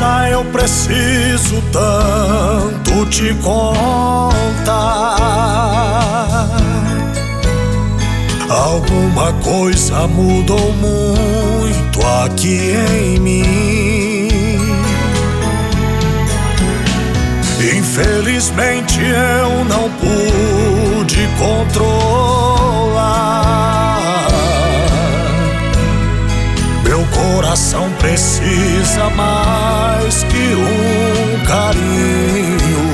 Moça, eu preciso tanto te contar. Alguma coisa mudou muito aqui em mim. Infelizmente eu não pude controlar. Meu coração precisa mais que um carinho.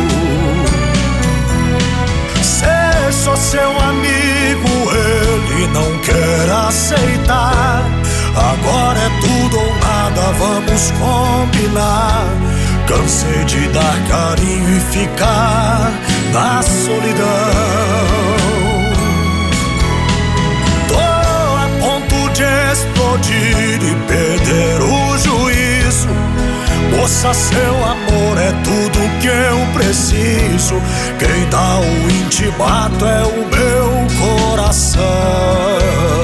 Ser só seu amigo, ele não quer aceitar. Agora é tudo ou nada, vamos combinar. Cansei de dar carinho e ficar na solidão. Tô a ponto de explodir e perder o juízo. Moça, seu amor é tudo que eu preciso. Quem dá o intimato é o meu coração.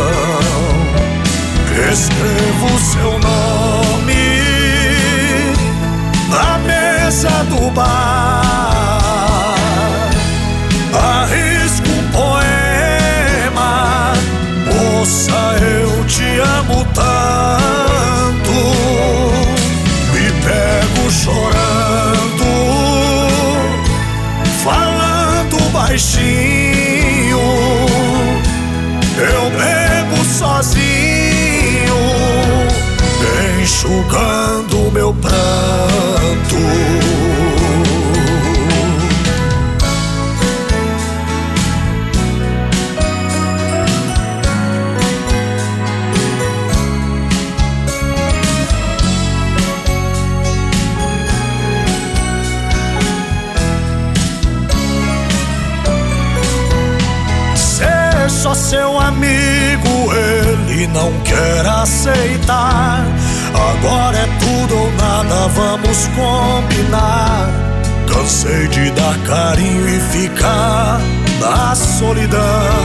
Escrevo seu nome na mesa do bar, arrisco um poema. Moça, eu te amo tanto. Me pego chorando, falando baixinho. Eu bebo sozinho, enxugando meu pranto. Ser só seu amigo, ele não quer aceitar. Agora é tudo ou nada, vamos combinar. Cansei de dar carinho e ficar na solidão.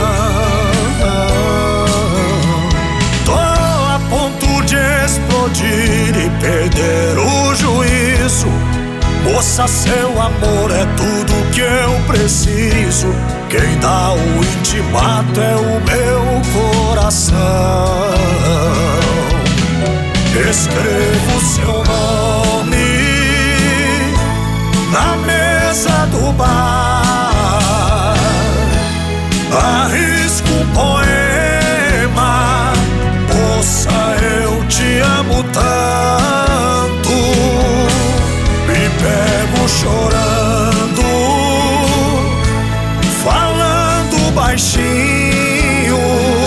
Tô a ponto de explodir e perder o juízo. Moça, seu amor é tudo que eu preciso. Quem dá o intimato é o meu coração. Escrevo seu nome na mesa do bar, arrisco um poema. Moça, eu te amo tanto. Me pego chorando, falando baixinho.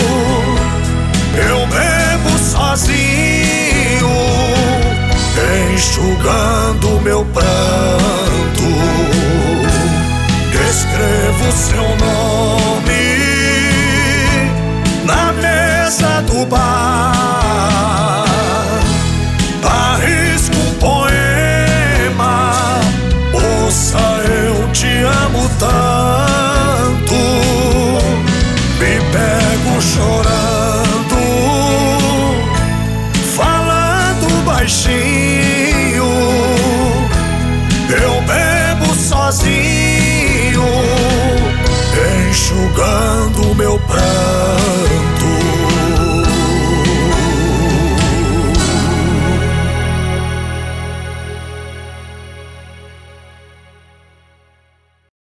Eu bebo sozinho, enxugando meu pranto. Escrevo seu nome na mesa do bar, arrisco um poema. Moça, eu te amo tanto. Me pego chorando, falando baixinho. Eu bebo sozinho, enxugando meu pranto.